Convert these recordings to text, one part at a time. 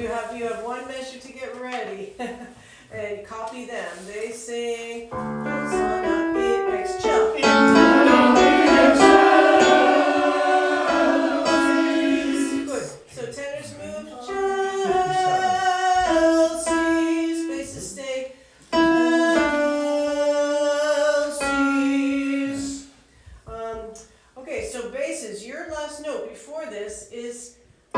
you have one measure to get ready, and copy them. They sing Hosanna in Excel. Good. So tenors move. Chelsea. Spaces stay. Chelsea's. Okay, so basses. Your last note before this is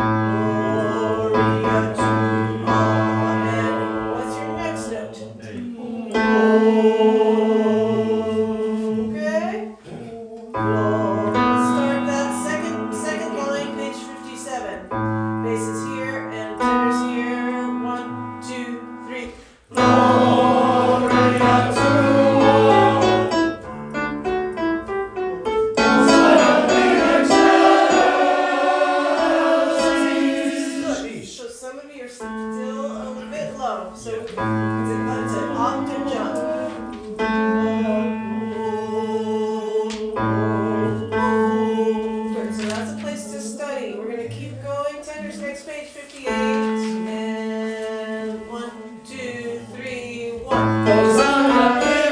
Gloria to Amen. What's your next note? Okay. Start that second line, page 57. Basses here and tenors here. 1, 2, 3. Gloria to so it's an octave jump. Good, so that's a place to study. We're going to keep going. Tenors, next page 58. And 1, 2, 3, 1. Hosanna in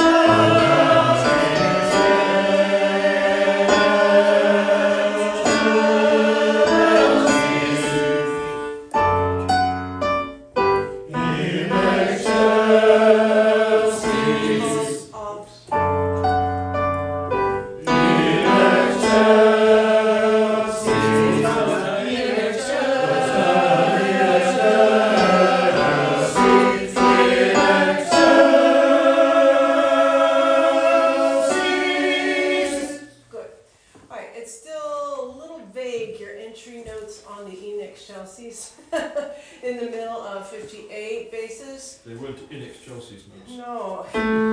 Chelsea's in the middle of 58 basses. They weren't in Chelsea's notes. No.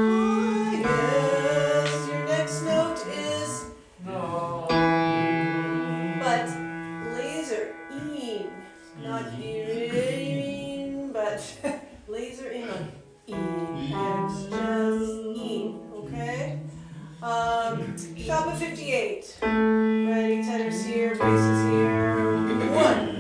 Yes, your next note is no. But laser in, not in, but laser in on X, just in, okay? Top of 58. Ready, tenors here, basses here. 1.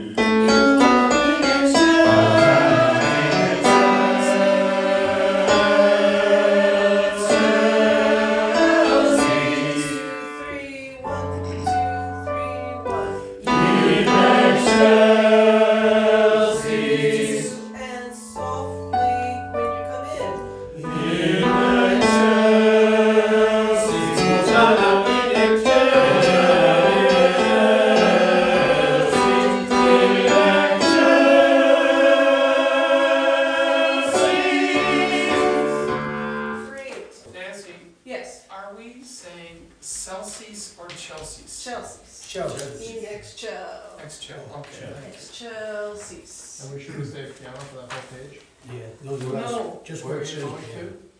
Celsius or Chelsea's? Chelsea's. Chelsea's. Excel. Excel, okay. Chelsea's. And we should say piano for that whole page? Yeah, no, No. just where it says Going piano. to?